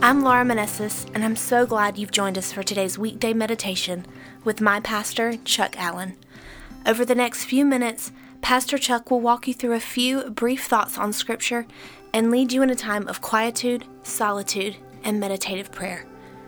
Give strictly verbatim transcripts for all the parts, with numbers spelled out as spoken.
I'm Laura Manessis, and I'm so glad you've joined us for today's weekday meditation with my pastor, Chuck Allen. Over the next few minutes, Pastor Chuck will walk you through a few brief thoughts on Scripture and lead you in a time of quietude, solitude, and meditative prayer.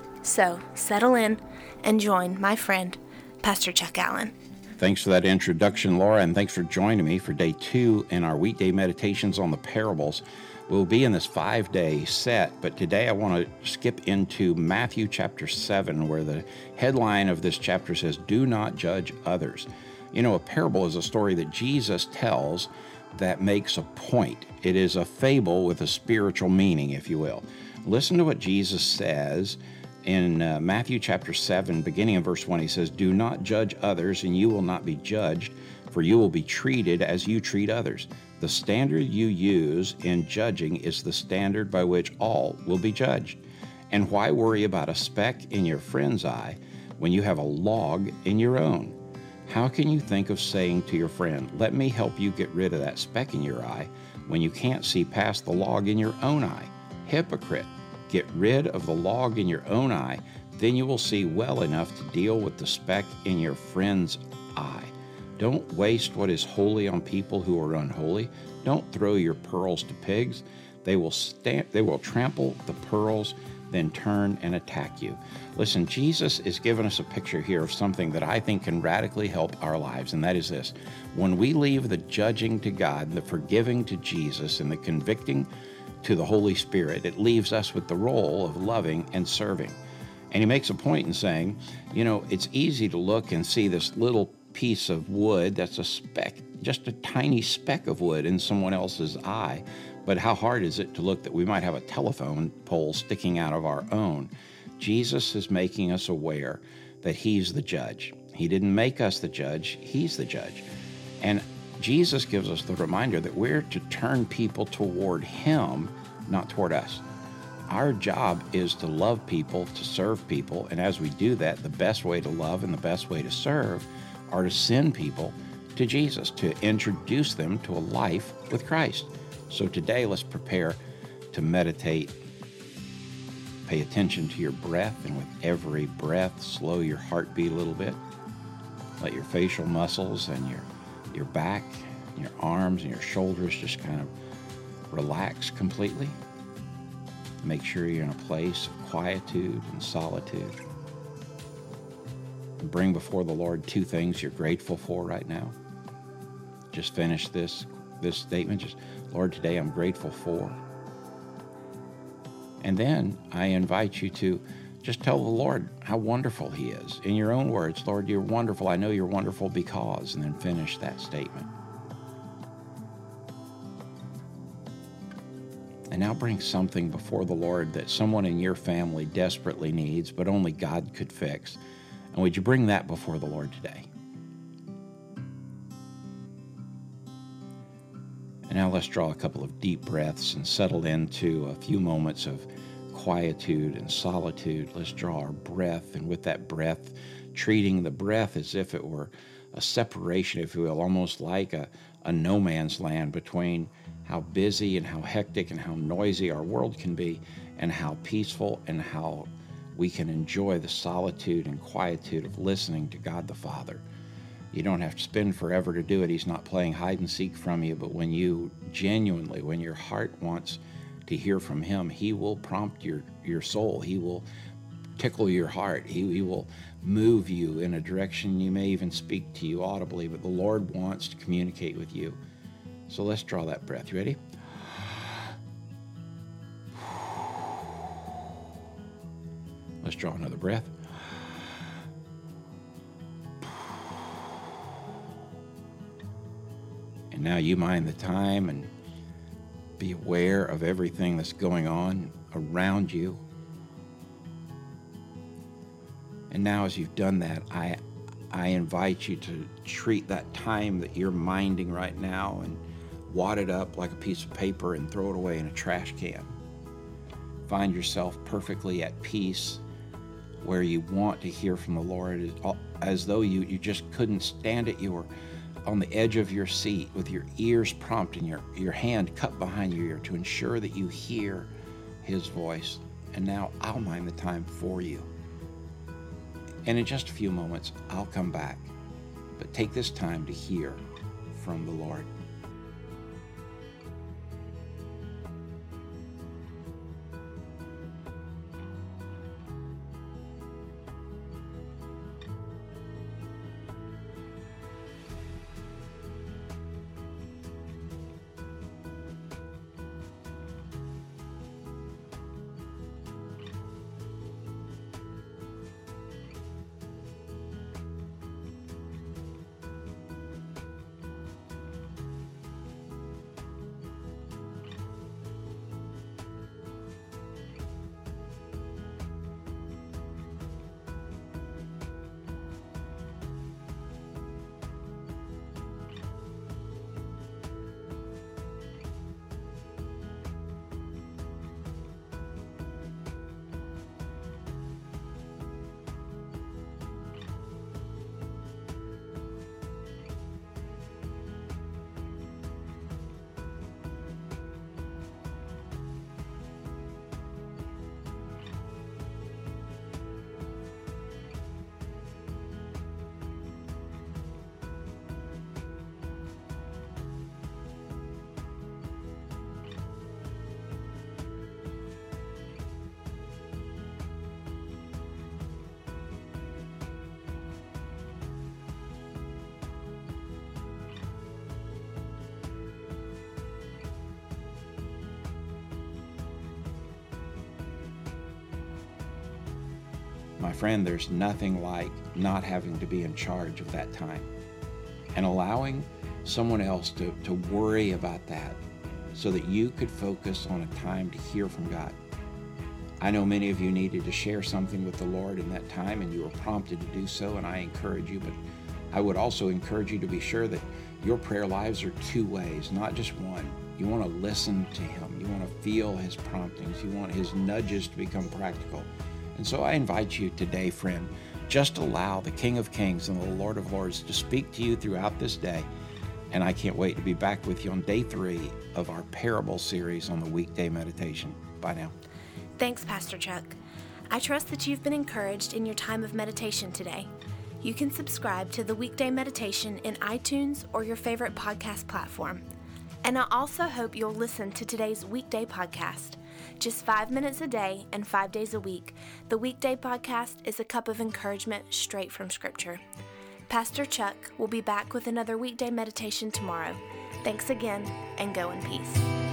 So, settle in and join my friend, Pastor Chuck Allen. Thanks for that introduction, Laura, and thanks for joining me for day two in our weekday meditations on the parables. We'll be in this five-day set, but today I want to skip into Matthew chapter seven, where the headline of this chapter says, "Do not judge others." You know, a parable is a story that Jesus tells that makes a point. It is a fable with a spiritual meaning, if you will. Listen to what Jesus says in uh, Matthew chapter seven, beginning in verse one. He says, "Do not judge others, and you will not be judged, for you will be treated as you treat others. The standard you use in judging is the standard by which all will be judged. And why worry about a speck in your friend's eye when you have a log in your own? How can you think of saying to your friend, 'Let me help you get rid of that speck in your eye,' when you can't see past the log in your own eye? Hypocrite, get rid of the log in your own eye, then you will see well enough to deal with the speck in your friend's eye. Don't waste what is holy on people who are unholy. Don't throw your pearls to pigs. They will stamp, they will trample the pearls, then turn and attack you." Listen, Jesus is giving us a picture here of something that I think can radically help our lives, and that is this. When we leave the judging to God, the forgiving to Jesus, and the convicting to the Holy Spirit, it leaves us with the role of loving and serving. And he makes a point in saying, you know, it's easy to look and see this little piece of wood that's a speck, just a tiny speck of wood in someone else's eye. But how hard is it to look that we might have a telephone pole sticking out of our own? Jesus is making us aware that he's the judge. He didn't make us the judge, he's the judge. And Jesus gives us the reminder that we're to turn people toward him, not toward us. Our job is to love people, to serve people, and as we do that, the best way to love and the best way to serve are to send people to Jesus, to introduce them to a life with Christ. So today, let's prepare to meditate. Pay attention to your breath, and with every breath, slow your heartbeat a little bit. Let your facial muscles and your, your back, your arms and your shoulders just kind of relax completely. Make sure you're in a place of quietude and solitude. And bring before the Lord two things you're grateful for right now. Just finish this, this statement. Just, Lord, today I'm grateful for. And then I invite you to just tell the Lord how wonderful he is. In your own words, Lord, you're wonderful. I know you're wonderful because, and then finish that statement. And now bring something before the Lord that someone in your family desperately needs, but only God could fix. And would you bring that before the Lord today? And now let's draw a couple of deep breaths and settle into a few moments of quietude and solitude. Let's draw our breath, and with that breath, treating the breath as if it were a separation, if you will, almost like a, a no man's land between how busy and how hectic and how noisy our world can be, and how peaceful and how we can enjoy the solitude and quietude of listening to God the Father. You don't have to spend forever to do it. He's not playing hide and seek from you, but when you genuinely, when your heart wants to hear from him, he will prompt your, your soul. He will tickle your heart. He, he will move you in a direction. You may even speak to you audibly, but the Lord wants to communicate with you. So let's draw that breath. You ready? Let's draw another breath. And now you mind the time and be aware of everything that's going on around you. And now as you've done that, I I invite you to treat that time that you're minding right now and wad it up like a piece of paper and throw it away in a trash can. Find yourself perfectly at peace where you want to hear from the Lord, as though you, you just couldn't stand it. You were on the edge of your seat with your ears prompt and your, your hand cupped behind your ear to ensure that you hear his voice. and now I'll mind the time for you. And in just a few moments, I'll come back. But take this time to hear from the Lord. My friend, there's nothing like not having to be in charge of that time and allowing someone else to, to worry about that so that you could focus on a time to hear from God. I know many of you needed to share something with the Lord in that time, and you were prompted to do so, and I encourage you, but I would also encourage you to be sure that your prayer lives are two ways, not just one. You want to listen to Him. You want to feel His promptings. You want His nudges to become practical. And so I invite you today, friend, just allow the King of Kings and the Lord of Lords to speak to you throughout this day. And I can't wait to be back with you on day three of our parable series on the weekday meditation. Bye now. Thanks, Pastor Chuck. I trust that you've been encouraged in your time of meditation today. You can subscribe to the weekday meditation in iTunes or your favorite podcast platform. And I also hope you'll listen to today's weekday podcast. Just five minutes a day and five days a week, the weekday podcast is a cup of encouragement straight from Scripture. Pastor Chuck will be back with another weekday meditation tomorrow. Thanks again, and go in peace.